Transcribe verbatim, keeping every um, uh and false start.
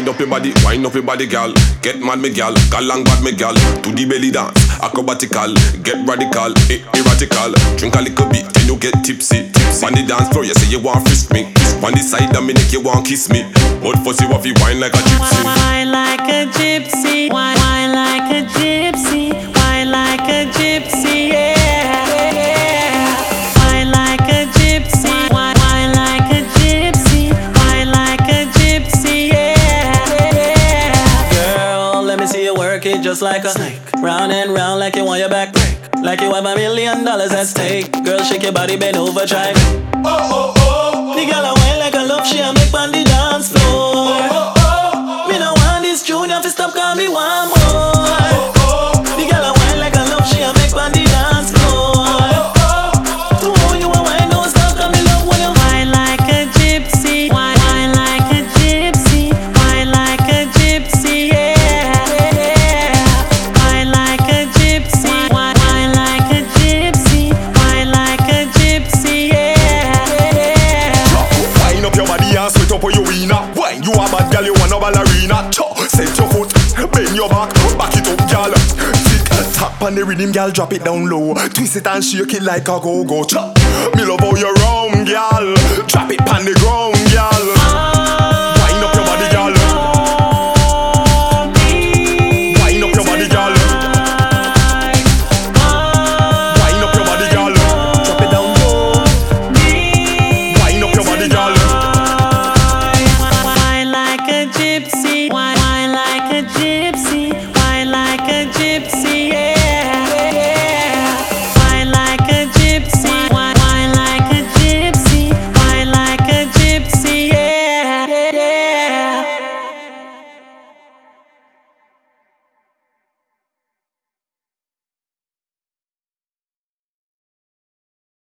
Wind up your body, wind up your body, gal. Get mad, me gal. Gal long bad, me gal. To the belly dance, acrobatical. Get radical, eh, erratical. Drink a little bit, then you get tipsy. tipsy. On the dance floor, you say you want frisk me. On the side, of me neck, you want kiss me. But fussy waffy, wine like a gypsy. Wine like a gypsy. Wine, wine like a gypsy. Wine like a gypsy, yeah. Wine like a gypsy. Wine, wine like a gypsy. Wine like a gypsy, yeah. Girl, let me see you work it just like a snake. Round and round like you want your back break. Like you have a million dollars at stake. Girl, shake your body, bend over, try. Oh, oh, oh. The girl a wine like a love, she a make on the dance floor. Oh, oh, oh. Me no want this junior fi stop, call me one more. Oh, oh. The girl a wine like a love, she a make on the dance floor. Oh, oh. To how you a wine, don't stop, call me love when you wine like a gypsy. Wine, wine like a gypsy. Wine like a gypsy, yeah. Wine like a gypsy. Wine, wine like a gypsy. Wine like a gypsy, yeah. Wine up your body and sweat up for your wiener. Wine, you a bad girl, you want a ballerina. Set your foot, bend your back, back it up, girl. Tick tap on the rhythm, girl, drop it down low. Twist it and shake it like a go-go. Me love how you round, girl. Drop it on the ground,